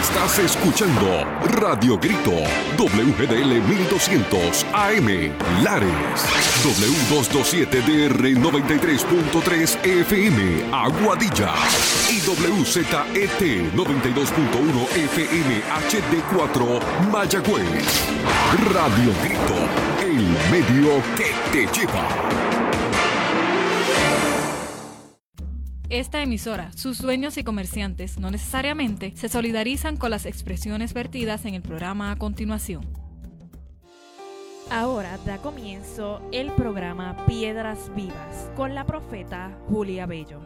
Estás escuchando Radio Grito, WGDL 1200 AM, Lares, W227DR 93.3 FM, Aguadilla, y WZET 92.1 FM HD4, Mayagüez. Radio Grito, el medio que te lleva. Esta emisora, sus dueños y comerciantes no necesariamente se solidarizan con las expresiones vertidas en el programa a continuación. Ahora da comienzo el programa Piedras Vivas con la profeta Julia Bello.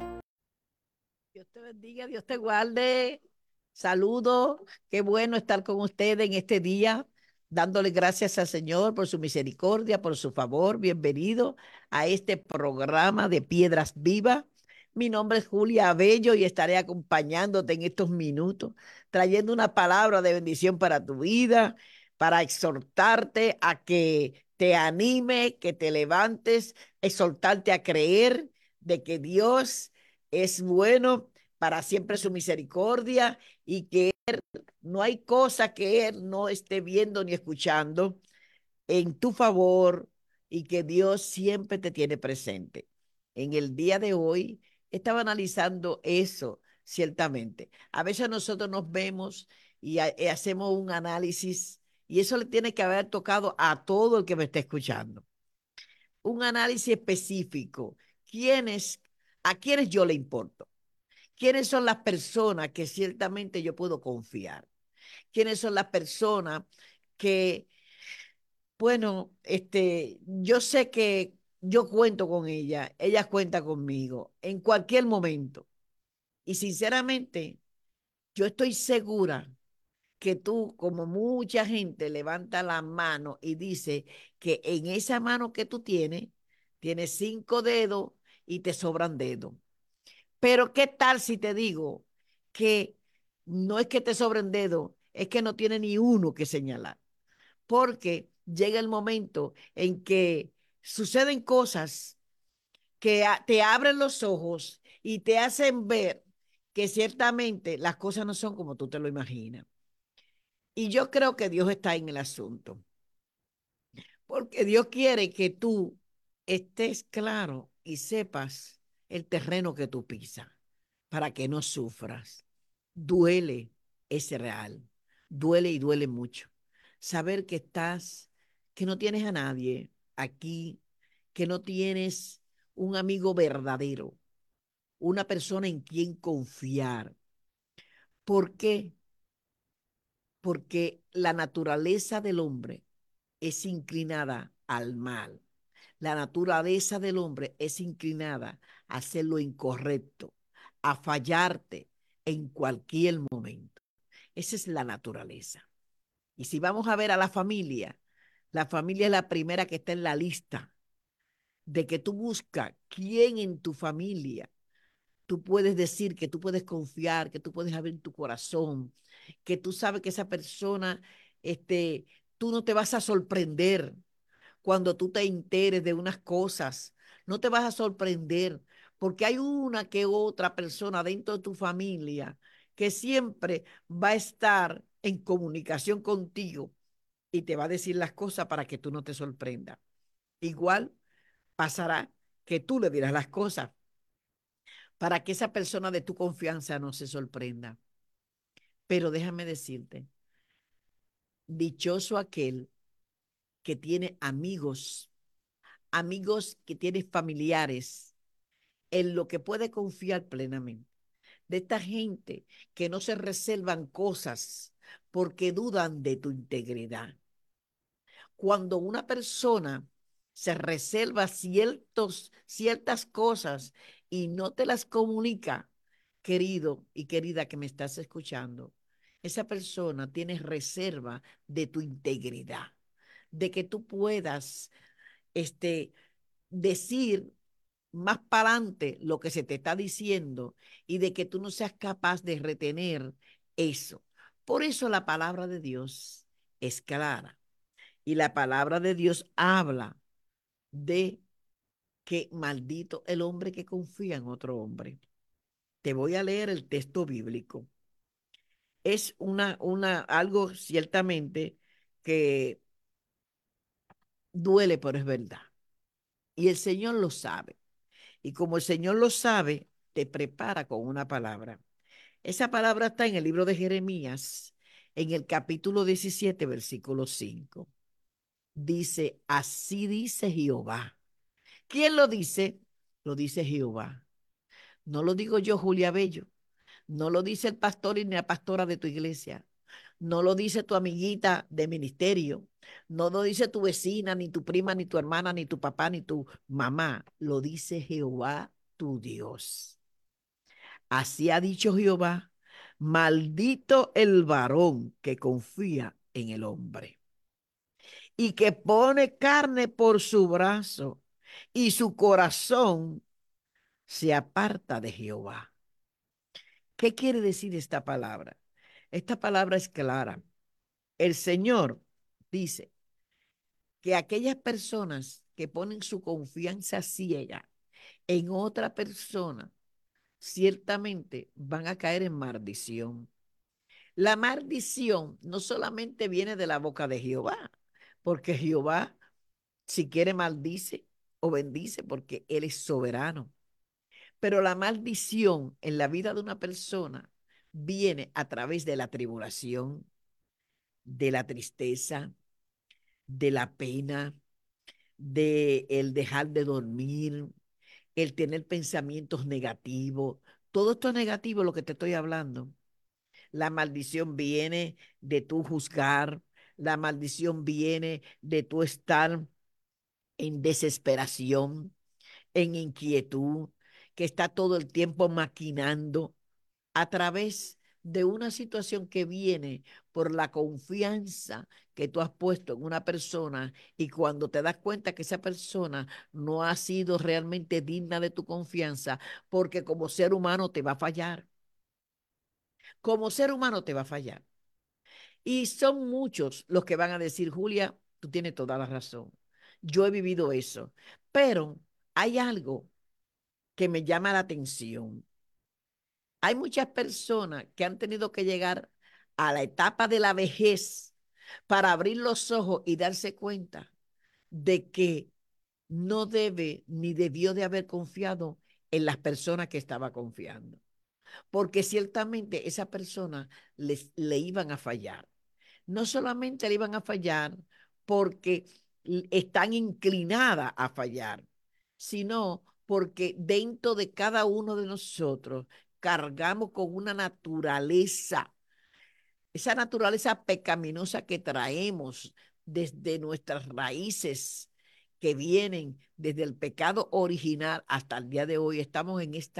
Dios te bendiga, Dios te guarde. Saludos, qué bueno estar con ustedes en este día, dándole gracias al Señor por su misericordia, por su favor. Bienvenido a este programa de Piedras Vivas. Mi nombre es Julia Bello y estaré acompañándote en estos minutos, trayendo una palabra de bendición para tu vida, para exhortarte a que te anime, que te levantes, exhortarte a creer de que Dios es bueno, para siempre su misericordia, y que no hay cosa que Él no esté viendo ni escuchando en tu favor, y que Dios siempre te tiene presente. En el día de hoy estaba analizando eso, ciertamente. A veces nosotros nos vemos y hacemos un análisis, y eso le tiene que haber tocado a todo el que me está escuchando. Un análisis específico. ¿A quiénes yo le importo? ¿Quiénes son las personas que ciertamente yo puedo confiar? ¿Quiénes son las personas que, bueno, yo sé que yo cuento con ellas cuentan conmigo en cualquier momento? Y sinceramente, yo estoy segura que tú, como mucha gente, levanta la mano y dice que en esa mano que tú tienes 5 dedos y te sobran dedos. Pero ¿qué tal si te digo que no es que te sobren dedos, es que no tiene ni uno que señalar? Porque llega el momento en que suceden cosas que te abren los ojos y te hacen ver que ciertamente las cosas no son como tú te lo imaginas. Y yo creo que Dios está en el asunto, porque Dios quiere que tú estés claro y sepas el terreno que tú pisas, para que no sufras. Duele, es real. Duele y duele mucho. Saber que no tienes a nadie aquí, que no tienes un amigo verdadero, una persona en quien confiar. ¿Por qué? Porque la naturaleza del hombre es inclinada al mal. La naturaleza del hombre es inclinada a hacer lo incorrecto, a fallarte en cualquier momento. Esa es la naturaleza. Y si vamos a ver a la familia es la primera que está en la lista de que tú buscas quién en tu familia tú puedes decir, que tú puedes confiar, que tú puedes abrir tu corazón, que tú sabes que esa persona, tú no te vas a sorprender cuando tú te enteres de unas cosas. No te vas a sorprender porque hay una que otra persona dentro de tu familia que siempre va a estar en comunicación contigo y te va a decir las cosas para que tú no te sorprendas. Igual pasará que tú le dirás las cosas para que esa persona de tu confianza no se sorprenda. Pero déjame decirte, dichoso aquel que tiene amigos, amigos que tiene familiares, en lo que puede confiar plenamente. De esta gente que no se reservan cosas porque dudan de tu integridad. Cuando una persona se reserva ciertas cosas y no te las comunica, querido y querida que me estás escuchando, esa persona tiene reserva de tu integridad, de que tú puedas decir más para adelante lo que se te está diciendo, y de que tú no seas capaz de retener eso. Por eso la palabra de Dios es clara, y la palabra de Dios habla de que maldito el hombre que confía en otro hombre. Te voy a leer el texto bíblico. es algo ciertamente que duele, pero es verdad. Y el Señor lo sabe. Y como el Señor lo sabe, te prepara con una palabra. Esa palabra está en el libro de Jeremías, en el capítulo 17, versículo 5. Dice, así dice Jehová. ¿Quién lo dice? Lo dice Jehová. No lo digo yo, Julia Bello. No lo dice el pastor y ni la pastora de tu iglesia. No lo dice tu amiguita de ministerio. No lo dice tu vecina, ni tu prima, ni tu hermana, ni tu papá, ni tu mamá. Lo dice Jehová tu Dios. Así ha dicho Jehová, maldito el varón que confía en el hombre y que pone carne por su brazo y su corazón se aparta de Jehová. ¿Qué quiere decir esta palabra? Esta palabra es clara. El Señor dice que aquellas personas que ponen su confianza ciega en otra persona, ciertamente van a caer en maldición. La maldición no solamente viene de la boca de Jehová, porque Jehová, si quiere, maldice o bendice, porque Él es soberano. Pero la maldición en la vida de una persona viene a través de la tribulación, de la tristeza, de la pena, de el dejar de dormir, el tener pensamientos negativos. Todo esto es negativo lo que te estoy hablando. La maldición viene de tu juzgar, la maldición viene de tu estar en desesperación, en inquietud, que está todo el tiempo maquinando a través de una situación que viene por la confianza que tú has puesto en una persona y cuando te das cuenta que esa persona no ha sido realmente digna de tu confianza, porque como ser humano te va a fallar. Como ser humano te va a fallar. Y son muchos los que van a decir, Julia, tú tienes toda la razón. Yo he vivido eso. Pero hay algo que me llama la atención. Hay muchas personas que han tenido que llegar a la etapa de la vejez para abrir los ojos y darse cuenta de que no debe ni debió de haber confiado en las personas que estaba confiando. Porque ciertamente esa persona le iban a fallar. No solamente le iban a fallar porque están inclinadas a fallar, sino porque dentro de cada uno de nosotros cargamos con una naturaleza, esa naturaleza pecaminosa que traemos desde nuestras raíces, que vienen desde el pecado original hasta el día de hoy. Estamos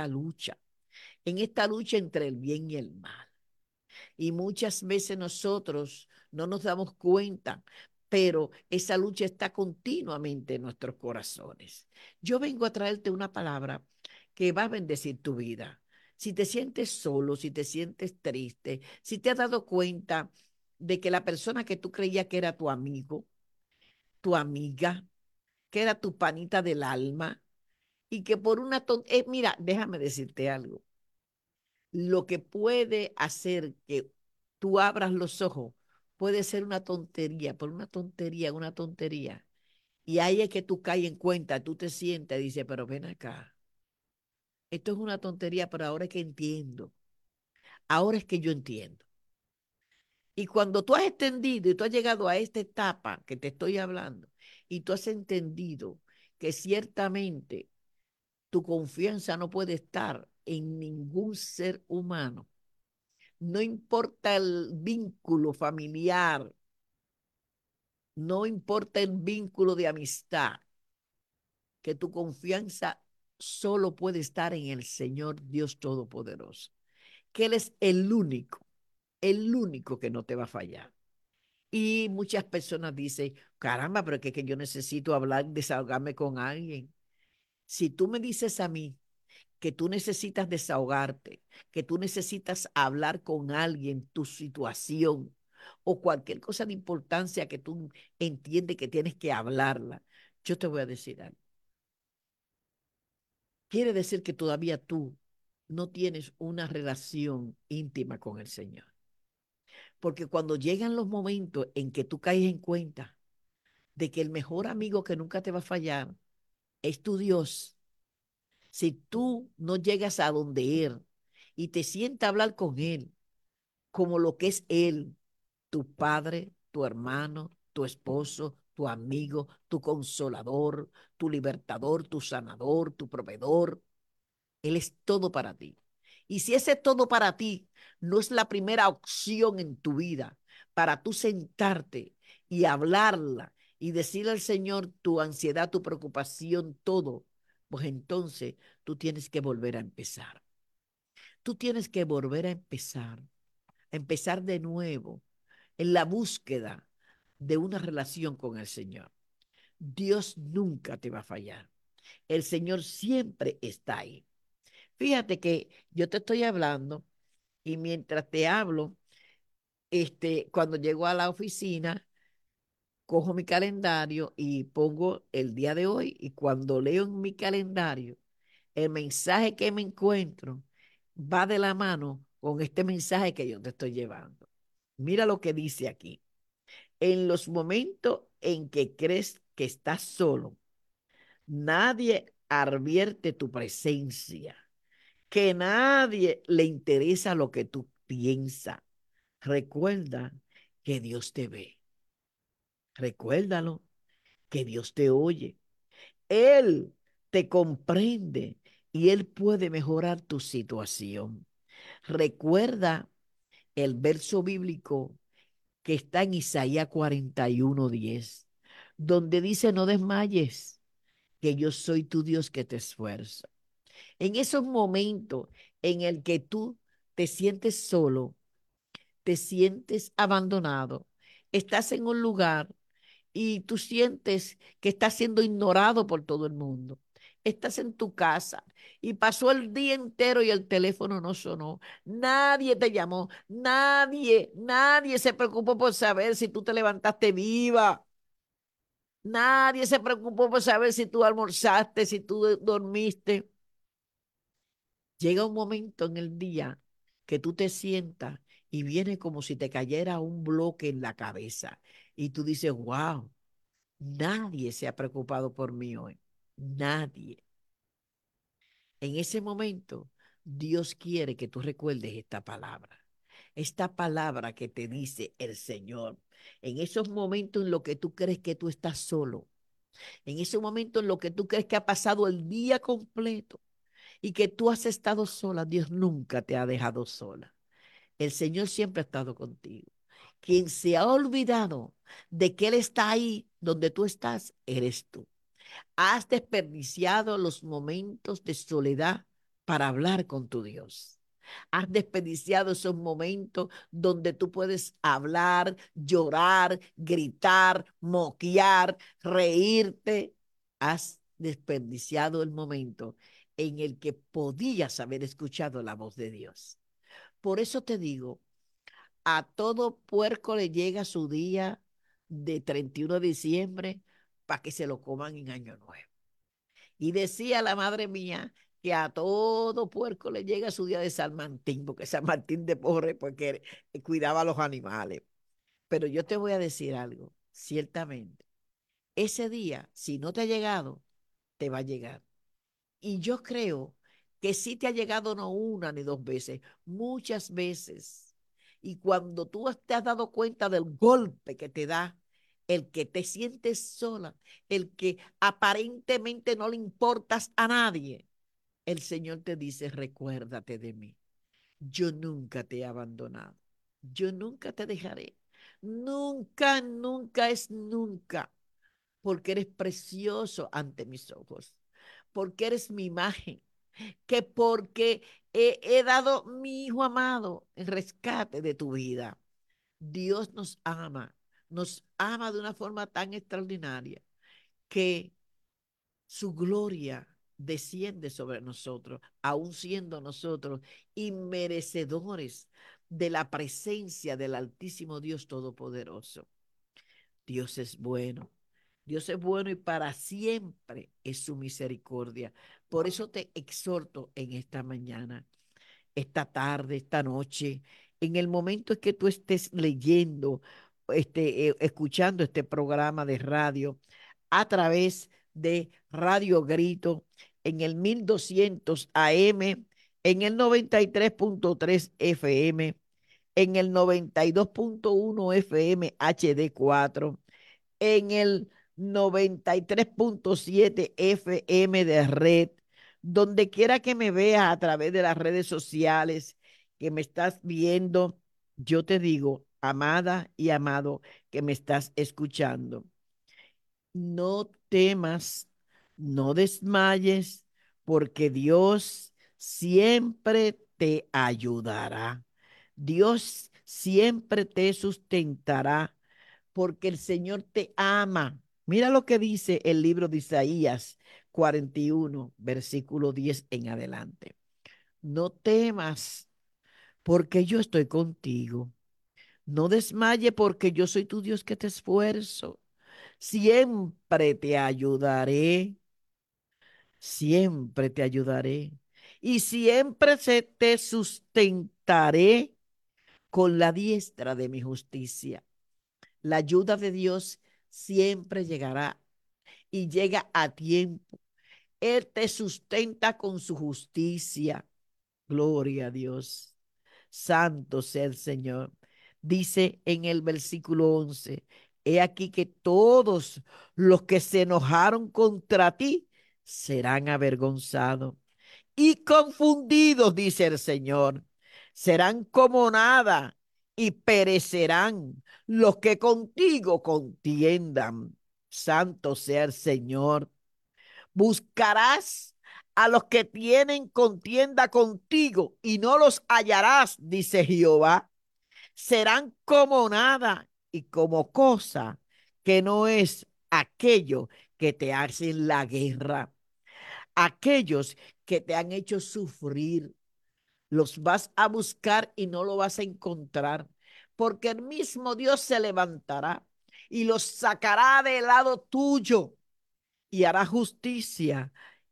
en esta lucha entre el bien y el mal. Y muchas veces nosotros no nos damos cuenta, pero esa lucha está continuamente en nuestros corazones. Yo vengo a traerte una palabra que va a bendecir tu vida. Si te sientes solo, si te sientes triste, si te has dado cuenta de que la persona que tú creías que era tu amigo, tu amiga, que era tu panita del alma, y que por una mira, déjame decirte algo, lo que puede hacer que tú abras los ojos puede ser una tontería, por una tontería, una tontería. Y ahí es que tú caes en cuenta, tú te sientas y dices, pero ven acá, esto es una tontería, pero ahora es que entiendo, ahora es que yo entiendo. Y cuando tú has entendido y tú has llegado a esta etapa que te estoy hablando, y tú has entendido que ciertamente tu confianza no puede estar en ningún ser humano, no importa el vínculo familiar, no importa el vínculo de amistad, que tu confianza solo puede estar en el Señor Dios Todopoderoso, que Él es el único que no te va a fallar. Y muchas personas dicen, caramba, pero es que yo necesito hablar, desahogarme con alguien. Si tú me dices a mí que tú necesitas desahogarte, que tú necesitas hablar con alguien tu situación o cualquier cosa de importancia que tú entiendes que tienes que hablarla, yo te voy a decir algo. Quiere decir que todavía tú no tienes una relación íntima con el Señor. Porque cuando llegan los momentos en que tú caes en cuenta de que el mejor amigo que nunca te va a fallar es tu Dios, si tú no llegas a donde Él y te sientas a hablar con Él como lo que es Él, tu padre, tu hermano, tu esposo, tu amigo, tu consolador, tu libertador, tu sanador, tu proveedor, Él es todo para ti. Y si ese todo para ti no es la primera opción en tu vida para tú sentarte y hablarla y decirle al Señor tu ansiedad, tu preocupación, todo, pues entonces tú tienes que volver a empezar. Tú tienes que volver a empezar de nuevo en la búsqueda de una relación con el Señor. Dios nunca te va a fallar. El Señor siempre está ahí. Fíjate que yo te estoy hablando y mientras te hablo, cuando llego a la oficina, cojo mi calendario y pongo el día de hoy y cuando leo en mi calendario, el mensaje que me encuentro va de la mano con este mensaje que yo te estoy llevando. Mira lo que dice aquí. En los momentos en que crees que estás solo, nadie advierte tu presencia, que nadie le interesa lo que tú piensas. Recuerda que Dios te ve. Recuérdalo, que Dios te oye. Él te comprende y Él puede mejorar tu situación. Recuerda el verso bíblico que está en Isaías 41:10, donde dice, no desmayes, que yo soy tu Dios que te esfuerzo. En esos momentos en el que tú te sientes solo, te sientes abandonado, estás en un lugar y tú sientes que estás siendo ignorado por todo el mundo. Estás en tu casa y pasó el día entero y el teléfono no sonó. Nadie te llamó, nadie se preocupó por saber si tú te levantaste viva. Nadie se preocupó por saber si tú almorzaste, si tú dormiste. Llega un momento en el día que tú te sientas y viene como si te cayera un bloque en la cabeza y tú dices, wow, nadie se ha preocupado por mí hoy. Nadie. En ese momento, Dios quiere que tú recuerdes esta palabra. Esta palabra que te dice el Señor. En esos momentos en los que tú crees que tú estás solo. En ese momento en los que tú crees que ha pasado el día completo y que tú has estado sola, Dios nunca te ha dejado sola. El Señor siempre ha estado contigo. Quien se ha olvidado de que Él está ahí donde tú estás, eres tú. Has desperdiciado los momentos de soledad para hablar con tu Dios. Has desperdiciado esos momentos donde tú puedes hablar, llorar, gritar, moquear, reírte. Has desperdiciado el momento en el que podías haber escuchado la voz de Dios. Por eso te digo, a todo puerco le llega su día de 31 de diciembre para que se lo coman en Año Nuevo. Y decía la madre mía que a todo puerco le llega su día de San Martín, porque San Martín de Porres, porque cuidaba a los animales. Pero yo te voy a decir algo, ciertamente, ese día, si no te ha llegado, te va a llegar. Y yo creo que sí te ha llegado no una ni dos veces, muchas veces. Y cuando tú te has dado cuenta del golpe que te da, el que te sientes sola, el que aparentemente no le importas a nadie, el Señor te dice, recuérdate de mí. Yo nunca te he abandonado. Yo nunca te dejaré. Nunca, nunca es nunca, porque eres precioso ante mis ojos, porque eres mi imagen, que porque he dado mi hijo amado en rescate de tu vida. Dios nos ama de una forma tan extraordinaria que su gloria desciende sobre nosotros, aun siendo nosotros inmerecedores de la presencia del Altísimo Dios Todopoderoso. Dios es bueno. Dios es bueno y para siempre es su misericordia. Por eso te exhorto en esta mañana, esta tarde, esta noche, en el momento en que tú estés leyendo, escuchando este programa de radio a través de Radio Grito en el 1200 AM, en el 93.3 FM, en el 92.1 FM HD4, en el 93.7 FM de red, donde quiera que me veas a través de las redes sociales, que me estás viendo, yo te digo, amada y amado, que me estás escuchando, no temas, no desmayes, porque Dios siempre te ayudará. Dios siempre te sustentará, porque el Señor te ama. Mira lo que dice el libro de Isaías 41, versículo 10 en adelante. No temas, porque yo estoy contigo. No desmaye, porque yo soy tu Dios que te esfuerzo. Siempre te ayudaré, siempre te ayudaré. Y siempre se te sustentaré con la diestra de mi justicia. La ayuda de Dios siempre llegará y llega a tiempo. Él te sustenta con su justicia. Gloria a Dios. Santo sea el Señor. Dice en el versículo 11, he aquí que todos los que se enojaron contra ti serán avergonzados y confundidos, dice el Señor. Serán como nada y perecerán los que contigo contiendan. Santo sea el Señor. Buscarás a los que tienen contienda contigo y no los hallarás, dice Jehová. Serán como nada y como cosa que no es aquello que te hacen la guerra. Aquellos que te han hecho sufrir, los vas a buscar y no lo vas a encontrar, porque el mismo Dios se levantará y los sacará del lado tuyo y hará justicia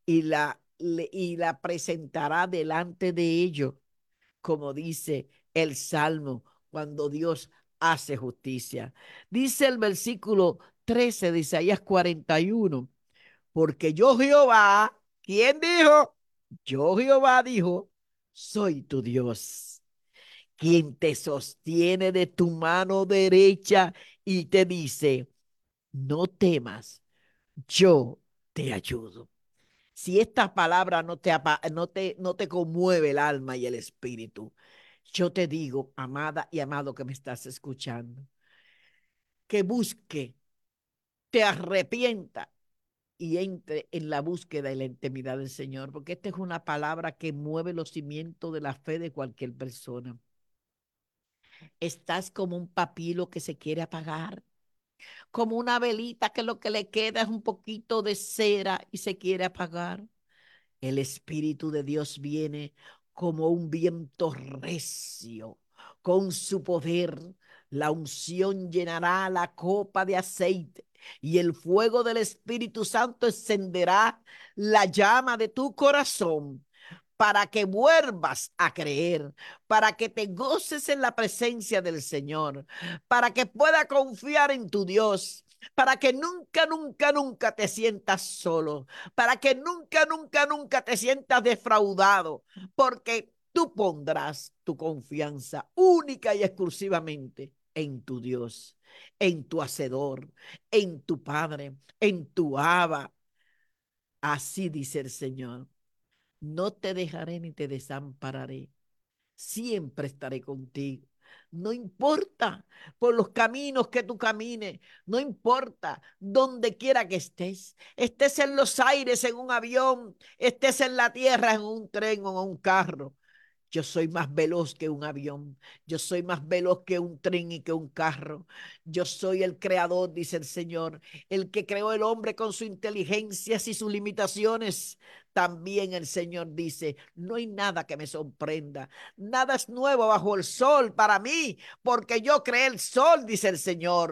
y la presentará delante de ellos, como dice el Salmo, cuando Dios hace justicia. Dice el versículo 13 de Isaías 41, porque yo Jehová, ¿quién dijo? Yo Jehová dijo, soy tu Dios, quien te sostiene de tu mano derecha y te dice, no temas, yo te ayudo. Si esta palabra no te conmueve el alma y el espíritu, yo te digo, amada y amado que me estás escuchando, que busque, te arrepienta y entre en la búsqueda y la intimidad del Señor, porque esta es una palabra que mueve los cimientos de la fe de cualquier persona. Estás como un papilo que se quiere apagar, como una velita que lo que le queda es un poquito de cera y se quiere apagar. El Espíritu de Dios viene como un viento recio, con su poder. La unción llenará la copa de aceite y el fuego del Espíritu Santo encenderá la llama de tu corazón para que vuelvas a creer, para que te goces en la presencia del Señor, para que pueda confiar en tu Dios, para que nunca, nunca, nunca te sientas solo, para que nunca, nunca, nunca te sientas defraudado, porque tú pondrás tu confianza única y exclusivamente en tu Dios, en tu Hacedor, en tu Padre, en tu Abba. Así dice el Señor. No te dejaré ni te desampararé. Siempre estaré contigo. No importa por los caminos que tú camines, no importa donde quiera que estés, estés en los aires en un avión, estés en la tierra en un tren o en un carro. Yo soy más veloz que un avión. Yo soy más veloz que un tren y que un carro. Yo soy el creador, dice el Señor, el que creó el hombre con sus inteligencias y sus limitaciones. También el Señor dice, no hay nada que me sorprenda. Nada es nuevo bajo el sol para mí, porque yo creé el sol, dice el Señor.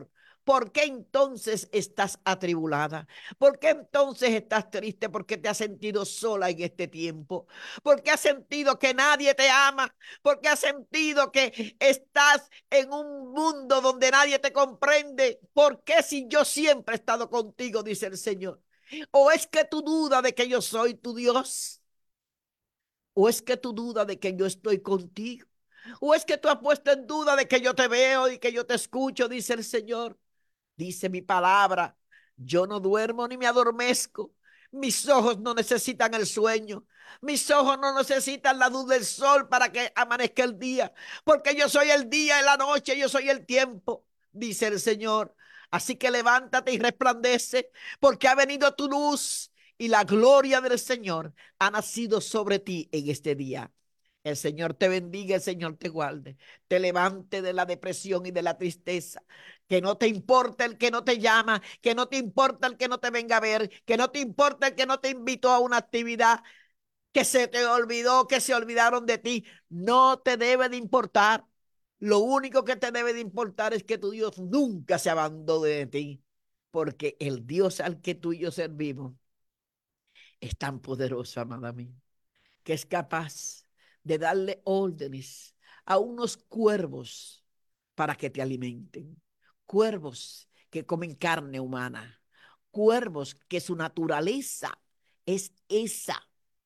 ¿Por qué entonces estás atribulada? ¿Por qué entonces estás triste? ¿Por qué te has sentido sola en este tiempo? ¿Por qué has sentido que nadie te ama? ¿Por qué has sentido que estás en un mundo donde nadie te comprende? ¿Por qué si yo siempre he estado contigo, dice el Señor? ¿O es que tú dudas de que yo soy tu Dios? ¿O es que tú dudas de que yo estoy contigo? ¿O es que tú has puesto en duda de que yo te veo y que yo te escucho, dice el Señor? Dice mi palabra, yo no duermo ni me adormezco. Mis ojos no necesitan el sueño. Mis ojos no necesitan la luz del sol para que amanezca el día. Porque yo soy el día y la noche, yo soy el tiempo, dice el Señor. Así que levántate y resplandece, porque ha venido tu luz y la gloria del Señor ha nacido sobre ti en este día. El Señor te bendiga, el Señor te guarde, te levante de la depresión y de la tristeza. Que no te importa el que no te llama, que no te importa el que no te venga a ver, que no te importa el que no te invitó a una actividad, que se te olvidó, que se olvidaron de ti. No te debe de importar. Lo único que te debe de importar es que tu Dios nunca se abandone de ti, porque el Dios al que tú y yo servimos es tan poderoso, amada mía, que es capaz de darle órdenes a unos cuervos para que te alimenten. Cuervos que comen carne humana. Cuervos que su naturaleza es esa.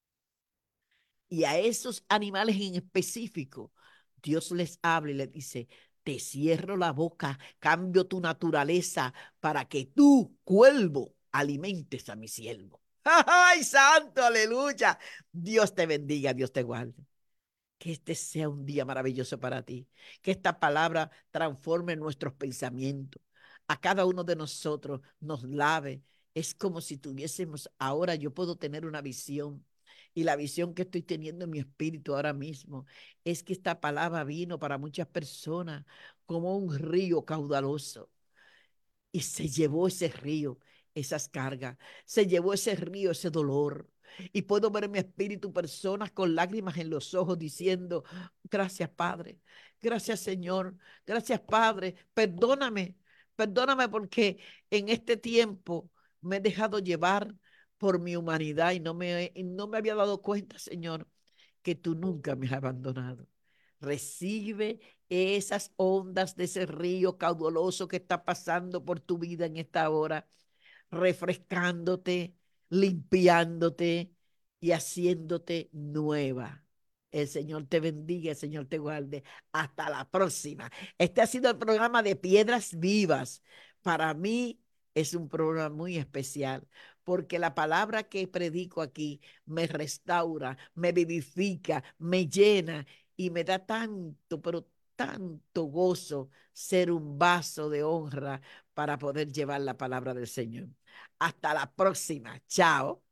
Y a esos animales en específico, Dios les habla y les dice, te cierro la boca, cambio tu naturaleza para que tú, cuervo, alimentes a mi siervo. ¡Ay, santo, aleluya! Dios te bendiga, Dios te guarde. Que este sea un día maravilloso para ti. Que esta palabra transforme nuestros pensamientos. A cada uno de nosotros nos lave. Es como si tuviésemos, ahora yo puedo tener una visión. Y la visión que estoy teniendo en mi espíritu ahora mismo es que esta palabra vino para muchas personas como un río caudaloso. Y se llevó ese río, esas cargas. Se llevó ese río, ese dolor. Y puedo ver en mi espíritu personas con lágrimas en los ojos diciendo, gracias Padre, gracias Señor, gracias Padre, perdóname, perdóname porque en este tiempo me he dejado llevar por mi humanidad y no me había dado cuenta, Señor, que tú nunca me has abandonado. Recibe esas ondas de ese río caudaloso que está pasando por tu vida en esta hora, refrescándote, limpiándote y haciéndote nueva. El Señor te bendiga, el Señor te guarde. Hasta la próxima. Este ha sido el programa de Piedras Vivas. Para mí es un programa muy especial porque la palabra que predico aquí me restaura, me vivifica, me llena y me da tanto, pero tanto gozo ser un vaso de honra para poder llevar la palabra del Señor. Hasta la próxima. Chao.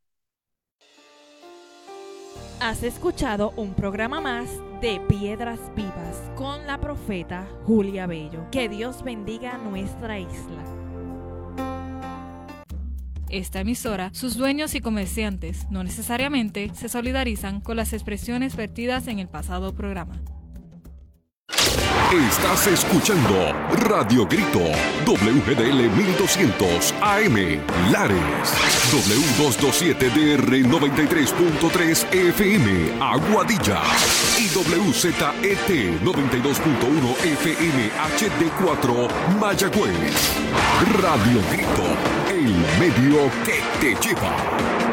Has escuchado un programa más de Piedras Vivas con la profeta Julia Bello. Que Dios bendiga nuestra isla. Esta emisora, sus dueños y comerciantes no necesariamente se solidarizan con las expresiones vertidas en el pasado programa. Estás escuchando Radio Grito, WGDL 1200 AM, Lares, W227DR 93.3 FM, Aguadilla, y WZET 92.1 FM HD4, Mayagüez. Radio Grito, el medio que te lleva.